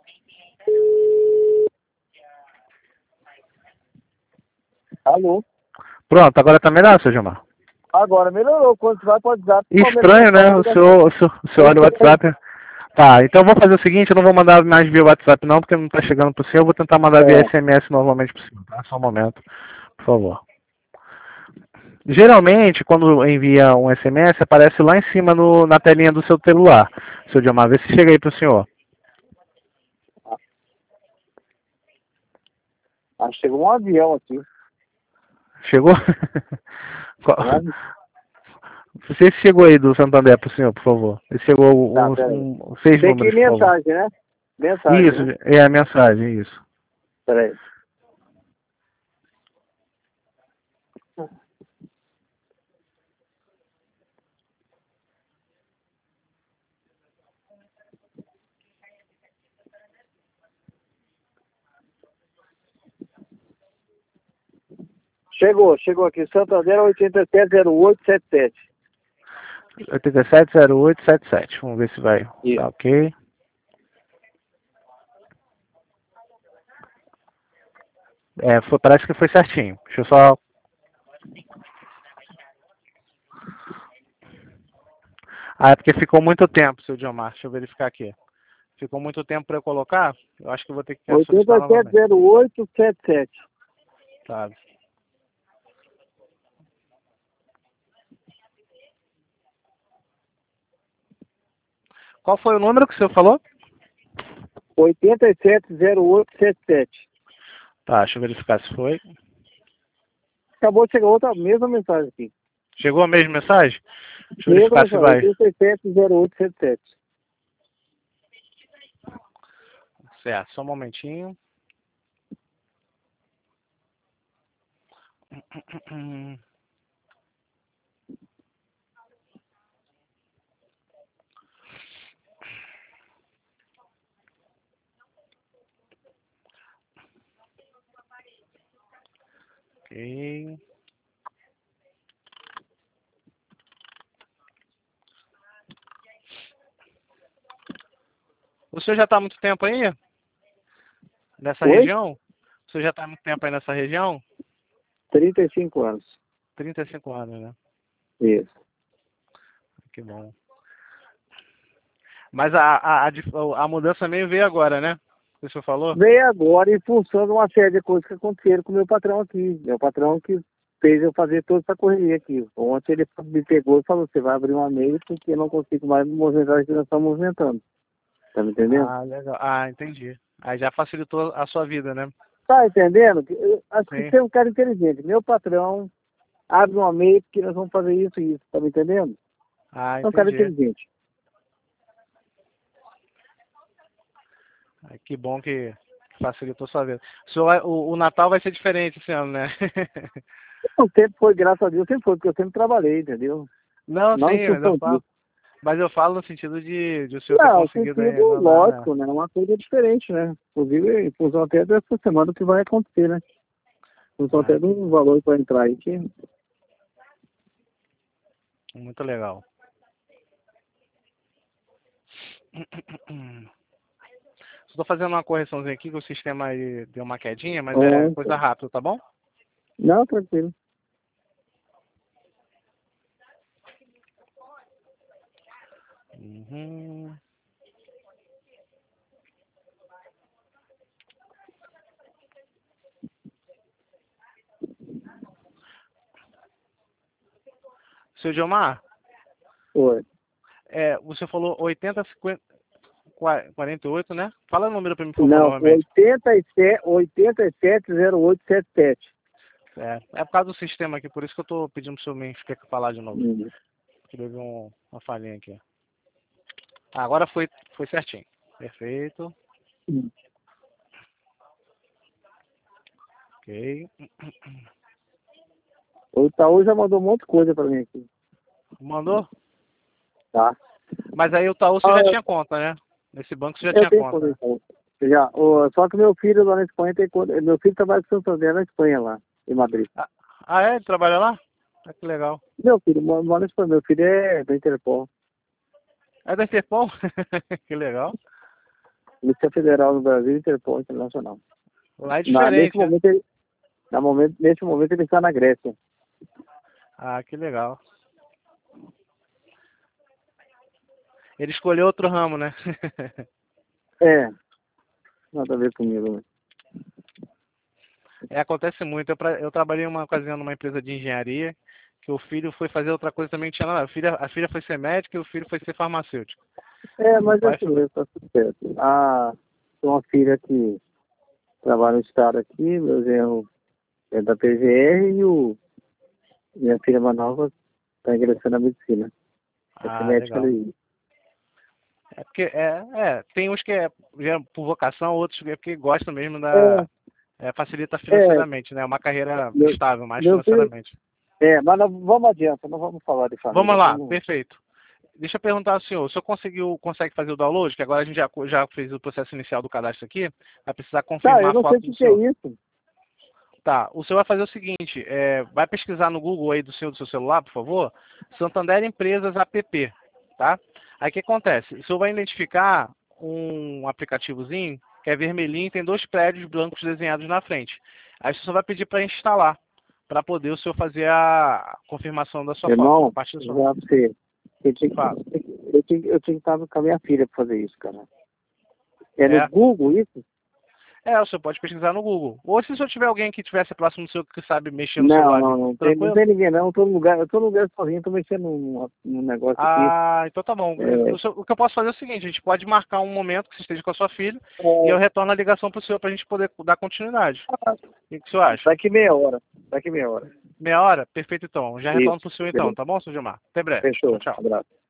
Alô? Pronto, agora tá melhor, seu Gilmar? Agora melhorou. Quando você vai para o WhatsApp... Estranho, né? O senhor olha o WhatsApp. Tá, então eu vou fazer o seguinte, eu não vou mandar mais via WhatsApp não, porque não tá chegando pro senhor, eu vou tentar mandar via SMS normalmente pro senhor, tá? Só um momento, por favor. Geralmente, quando envia um SMS, aparece lá em cima na telinha do seu celular. Seu Gilmar, vê se chega aí pro senhor. Ah, chegou um avião aqui. Chegou? Você chegou aí do Santander pro senhor, por favor. Chegou seis tem números, que por favor. mensagem, né? Mensagem, Isso, né? é a mensagem, isso. Peraí. Chegou aqui. Santander 870877. 870877. Vamos ver se vai. Isso. Tá ok. Parece que foi certinho. Deixa eu só. Ah, é porque ficou muito tempo, seu Diomar. Deixa eu verificar aqui. Ficou muito tempo para eu colocar? Eu acho que eu vou ter que solicitar novamente. 870877. Tá. Qual foi o número que o senhor falou? 870877. Tá, deixa eu verificar se foi. Acabou de chegar outra mesma mensagem aqui. Chegou a mesma mensagem? Deixa eu verificar se vai. 870877. Certo, só um momentinho. Ok. O senhor já está há muito tempo aí? Nessa região? O senhor já está há muito tempo aí nessa região? 35 anos. 35 anos, né? Isso. Que bom. Mas a mudança meio veio agora, né? O senhor falou? Veio agora em função de uma série de coisas que aconteceram com o meu patrão aqui. Meu patrão que fez eu fazer toda essa correria aqui. Ontem ele me pegou e falou, você vai abrir uma meia porque eu não consigo mais movimentar o que nós estamos movimentando. Tá me entendendo? Ah, legal. Ah, entendi. Aí já facilitou a sua vida, né? Tá entendendo? Eu acho que você é um cara inteligente. Meu patrão abre uma meia porque nós vamos fazer isso e isso. Tá me entendendo? Ah, É um cara entendi. inteligente. Que bom que facilitou sua vida. O Natal vai ser diferente esse ano, né? O tempo foi, graças a Deus, sempre foi, porque eu sempre trabalhei, entendeu? Não, Não sim, mas eu falo no sentido de o senhor ter conseguido aí mandar, lógico, né? Uma coisa diferente, né? Inclusive, em função até dessa semana que vai acontecer, né? Em função até do valor que vai entrar aí. Que... Muito legal. Estou fazendo uma correçãozinha aqui, que o sistema aí deu uma quedinha, mas é coisa rápida, tá bom? Não, tranquilo. Seu Gilmar? Oi. Você falou 48, né? Fala o número para mim, por favor, Não, novamente. 870877. É por causa do sistema aqui, por isso que eu estou pedindo para o senhor me falar de novo. Que deu uma falhinha aqui. Agora foi certinho. Perfeito. Ok. O Itaú já mandou um monte de coisa para mim aqui. Mandou? Tá. Mas aí o Itaú você já tinha conta, né? Nesse banco você já tinha conta. Né? Já. Só que meu filho lá na Espanha tem conta. Meu filho trabalha com Santander na Espanha lá, em Madrid. Ele trabalha lá? Que legal. Meu filho mora na Espanha. Meu filho é da Interpol. É da Interpol? Que legal. Polícia Federal do Brasil e Interpol Internacional. Lá é diferente, né? Nesse momento ele está na Grécia. Ah, que legal. Ele escolheu outro ramo, né? É, nada a ver comigo, né? Acontece muito. Eu trabalhei uma ocasião numa empresa de engenharia, que o filho foi fazer outra coisa também que tinha nada. A filha foi ser médica e o filho foi ser farmacêutico. Mas é assim mesmo, tá tudo certo. Tem uma filha que trabalha no estado aqui, meu genro é da PGR minha filha mais nova está ingressando na medicina. Essa médica Legal. ali. É porque tem uns que já por vocação, outros que é porque gostam mesmo da. Facilita financeiramente, né? Uma carreira estável, mais financeiramente. Mas vamos adiante, não vamos falar de família. Vamos lá, perfeito. Deixa eu perguntar ao senhor, o senhor consegue fazer o download? Que agora a gente já fez o processo inicial do cadastro aqui, vai precisar confirmar eu não a foto sei do o que é senhor. isso. Tá, o senhor vai fazer o seguinte, vai pesquisar no Google aí do seu celular, por favor, Santander Empresas App, tá? Aí o que acontece? O senhor vai identificar um aplicativozinho que é vermelhinho, tem 2 prédios brancos desenhados na frente. Aí o senhor vai pedir para instalar, para poder o senhor fazer a confirmação da sua foto. Eu tinha que estar com a minha filha para fazer isso, cara. No Google isso? O senhor pode pesquisar no Google. Ou se o senhor tiver alguém que estivesse próximo do senhor que sabe mexer no celular. Não tem ninguém não. Eu tô no lugar sozinho, tô mexendo num negócio aqui. Então tá bom. O que eu posso fazer é o seguinte, a gente pode marcar um momento que você esteja com a sua filha e eu retorno a ligação pro senhor pra gente poder dar continuidade. O que o senhor acha? Daqui meia hora. Meia hora? Perfeito então. Já retorno pro senhor então, tá bom, senhor Gilmar? Até breve. Fechou. Tchau. Abraço.